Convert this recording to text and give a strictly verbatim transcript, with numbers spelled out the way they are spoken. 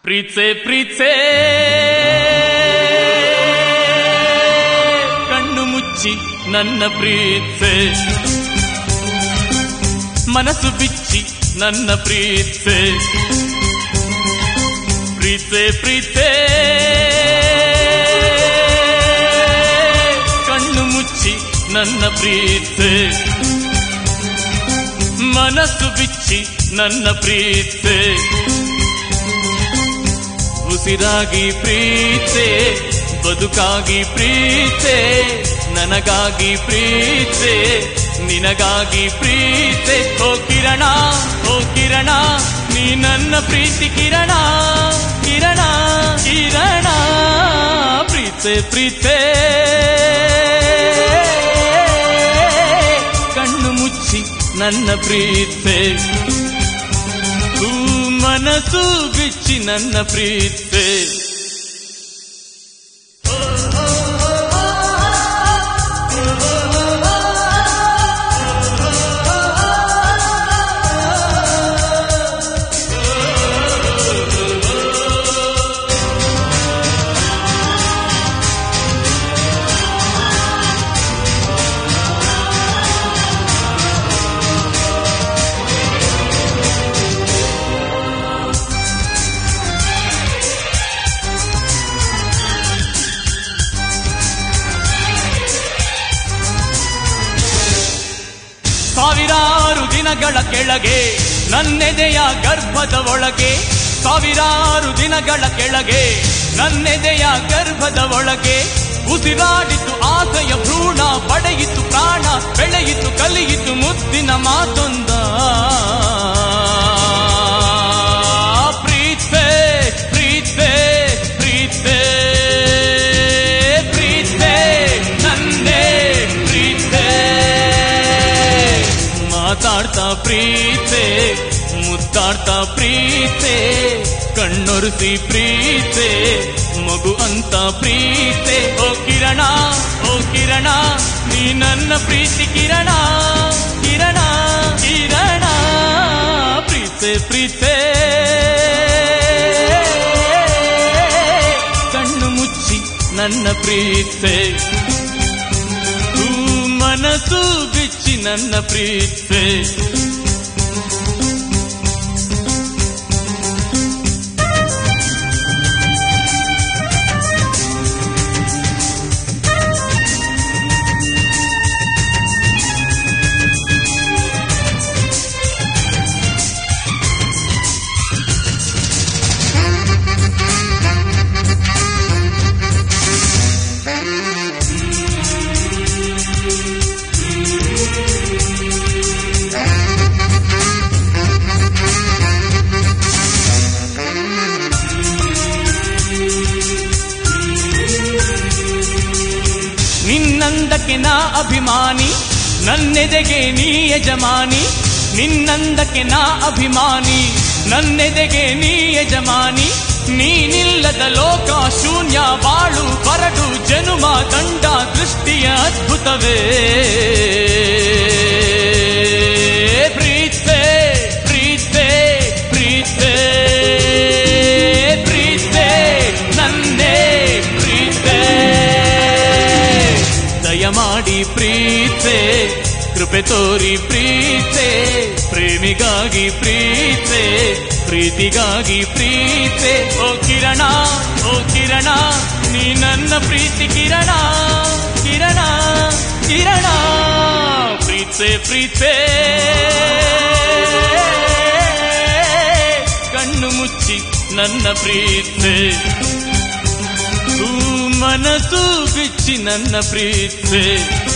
ಪ್ರೀತ್ಸೆ ಪ್ರೀತ್ಸೆ ಕಣ್ಣು ಮುಚ್ಚಿ ನನ್ನ ಪ್ರೀತ್ಸೆ, ಮನಸ್ಸು ಬಿಚ್ಚಿ ನನ್ನ ಪ್ರೀತ್ಸೆ. ಪ್ರೀತ್ಸೆ ಪ್ರೀತ್ಸೆ ಕಣ್ಣು ಮುಚ್ಚಿ ನನ್ನ ಪ್ರೀತ್ಸೆ, ಮನಸ್ಸು ಬಿಚ್ಚಿ ನನ್ನ ಪ್ರೀತ್ಸೆ. ಉಸಿರಾಗಿ ಪ್ರೀತ್ಸೆ, ಬದುಕಾಗಿ ಪ್ರೀತ್ಸೆ, ನನಗಾಗಿ ಪ್ರೀತ್ಸೆ, ನಿನಗಾಗಿ ಪ್ರೀತ್ಸೆ. ಓ ಕಿರಣ, ಓ ಕಿರಣ, ನೀ ನನ್ನ ಪ್ರೀತಿ ಕಿರಣ, ಕಿರಣ ಕಿರಣ. ಪ್ರೀತ್ಸೆ ಪ್ರೀತ್ಸೆ ಕಣ್ಣು ಮುಚ್ಚಿ ನನ್ನ ಪ್ರೀತ್ಸೆ, ಮನಸ್ಸು ಬಿಚ್ಚಿ ನನ್ನ ಪ್ರೀತ್ಸೆ. ಸಾವಿರಾರು ದಿನಗಳ ಕೆಳಗೆ ನನ್ನೆದೆಯ ಗರ್ಭದ ಒಳಗೆ, ಸಾವಿರಾರು ದಿನಗಳ ಕೆಳಗೆ ನನ್ನೆದೆಯ ಗರ್ಭದ ಒಳಗೆ ಉಸಿರಾಡಿತು ಆಸೆಯ ಭ್ರೂಣ, ಪಡೆಯಿತು ಪ್ರಾಣ, ಬೆಳೆಯಿತು ಕಲಿಯಿತು ಮುದ್ದಿನ ಮಾತೊಂದ. ಪ್ರೀತ್ಸೆ ಪ್ರೀತ್ಸೆ ಪ್ರೀತ್ಸೆ ಪ್ರೀತ್ಸೆ ನನ್ನೇ ಪ್ರೀತ್ಸೆ. ಮಾತಾಡ್ತಾ ಪ್ರೀತ್ಸೆ, ಮುದ್ದಾಡ್ತಾ ಪ್ರೀತ್ಸೆ, ಕಣ್ಣೊರೆಸಿ ಪ್ರೀತ್ಸೆ, ಮಗು ಅಂತ ಪ್ರೀತ್ಸೆ. ಓ ಕಿರಣ, ಓ ಕಿರಣ, ನೀ ನನ್ನ ಪ್ರೀತಿ ಕಿರಣ, ಕಿರಣ ಕಿರಣ. ಪ್ರೀತ್ಸೆ ಪ್ರೀತ್ಸೆ ಕಣ್ಣು ಮುಚ್ಚಿ ನನ್ನ ಪ್ರೀತ್ಸೆ, ಮನಸ್ಸು ಬಿಚ್ಚಿ ನನ್ನ ಪ್ರೀತ್ಸೆ. ನಿನ್ನಂದಕ್ಕೆ ನಾ ಅಭಿಮಾನಿ, ನನ್ನೆದೆಗೆ ನೀ ಯಜಮಾನಿ. ನಿನ್ನಂದಕ್ಕೆ ನಾ ಅಭಿಮಾನಿ, ನನ್ನೆದೆಗೆ ನೀ ಯಜಮಾನಿ. ನೀನಿಲ್ಲದ ಲೋಕ ಶೂನ್ಯ, ಬಾಳು ಬರಡು ಜನುಮ ದಂಡ ದೃಷ್ಟಿಯ ಅದ್ಭುತವೇ. ಪ್ರೀತ್ಸೆ ಪ್ರೀತ್ಸೆ ಪ್ರೀತ್ಸೆ ಪ್ರೀತ್ಸೆ ನನ್ನೇ ಪ್ರೀತ್ಸೆ. ದಯಮಾಡಿ ಪ್ರೀತ್ಸೆ, ಕೃಪೆ ತೋರಿ ಪ್ರೀತ್ಸೆ, ಪ್ರೇಮಿಗಾಗಿ ಪ್ರೀತ್ಸೆ, ಪ್ರೀತಿಗಾಗಿ ಪ್ರೀತ್ಸೆ. ಓ ಕಿರಣ, ಓ ಕಿರಣ, ನೀ ನನ್ನ ಪ್ರೀತಿ ಕಿರಣ, ಕಿರಣ ಕಿರಣ. ಪ್ರೀತ್ಸೆ ಪ್ರೀತ್ಸೆ ಕಣ್ಣು ಮುಚ್ಚಿ ನನ್ನ ಪ್ರೀತ್ಸೆ, ಮನಸ್ಸು ಬಿಚ್ಚಿ ನನ್ನ ಪ್ರೀತ್ಸೆ.